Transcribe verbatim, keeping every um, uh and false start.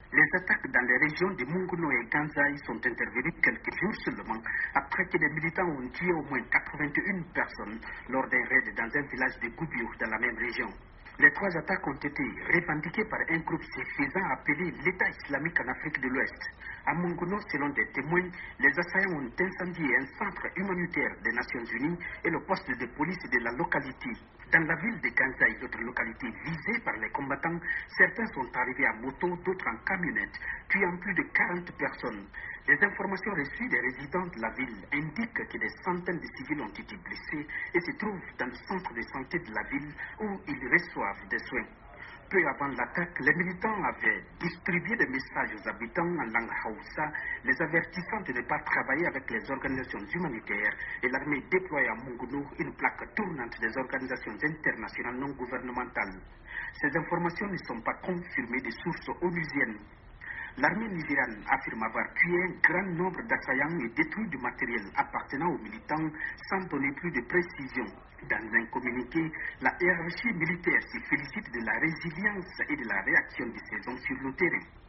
Les attaques dans les régions de Munguno et Ganzai sont intervenues quelques jours seulement après que les militants ont tué au moins quatre-vingt-une personnes lors d'un raid dans un village de Goubiou dans la même région. Les trois attaques ont été revendiquées par un groupe suffisant appelé l'État islamique en Afrique de l'Ouest. À Munguno, selon des témoins, les assaillants ont incendié un centre humanitaire des Nations Unies et le poste de police de la localité. Dans la ville de Ganzai, d'autres localités visées par les combattants, certains sont arrivés à moto, d'autres en camionnette, tuant plus de quarante personnes. Les informations reçues des résidents de la ville indiquent que des centaines de civils ont été blessés et se trouvent dans le centre de santé de la ville où ils reçoivent des soins. Peu avant l'attaque, les militants avaient distribué des messages aux habitants en langue Hausa, les avertissant de ne pas travailler avec les organisations humanitaires, et l'armée déploya à Munguno une plaque tournante des organisations internationales non gouvernementales. Ces informations ne sont pas confirmées de sources onusiennes. L'armée nigériane affirme avoir tué un grand nombre d'assaillants et détruit du matériel appartenant aux militants sans donner plus de précisions. Dans un communiqué, la hiérarchie militaire se félicite de la résilience et de la réaction de ses hommes sur le terrain.